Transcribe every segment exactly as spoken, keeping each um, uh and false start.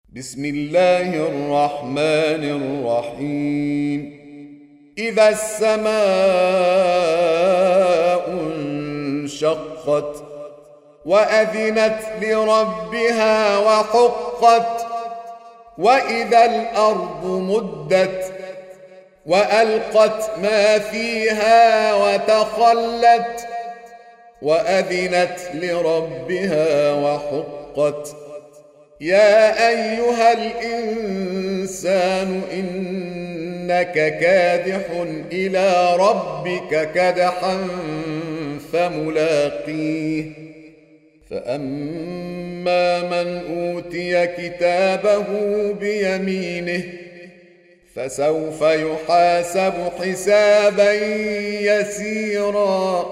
بسم الله الرحمن الرحيم. إذا السماء انشقت وأذنت لربها وحقت، وإذا الأرض مدت وألقت ما فيها وتخلت وأذنت لربها وحقت. يا أيها الإنسان إنك كادح إلى ربك كدحا فملاقيه. فأما من أوتي كتابه بيمينه فسوف يحاسب حسابا يسيرا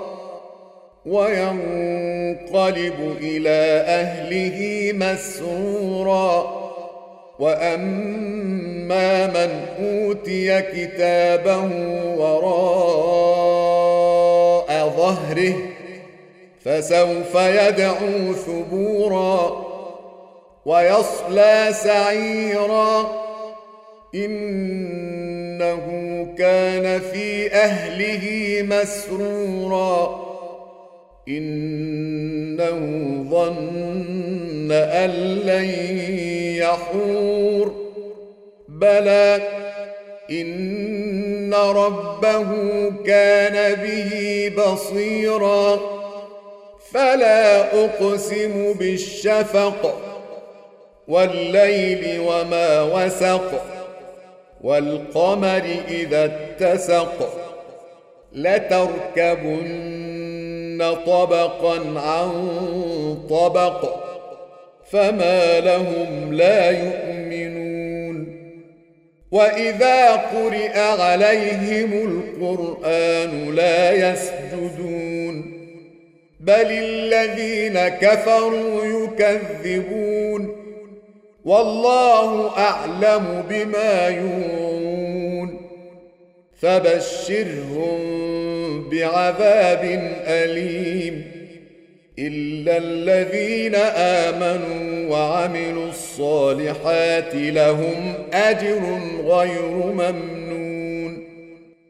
وينقلب إلى أهله مسرورا. وأما من أوتي كتابه وراء ظهره فسوف يدعو ثبورا ويصلى سعيرا، إنه كان في أهله مسرورا، إنه ظن أن لن يحور. بلى إن ربه كان به بصيرا. فلا أقسم بالشفق والليل وما وسق والقمر إذا اتسق لتركبن طبقا عن طبق فما لهم لا يؤمنون. وإذا قرئ عليهم القرآن لا يسجدون، بل الذين كفروا يكذبون، والله أعلم بما يوعون. فبشرهم بعذاب أليم إلا الذين آمنوا وعملوا الصالحات لهم أجر غير ممنون.